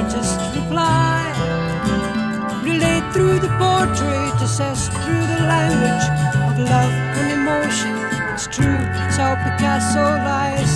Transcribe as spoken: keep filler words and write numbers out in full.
artist reply. Relate through the portrait, assess through the language of love and emotion. It's true, it's how Picasso lies.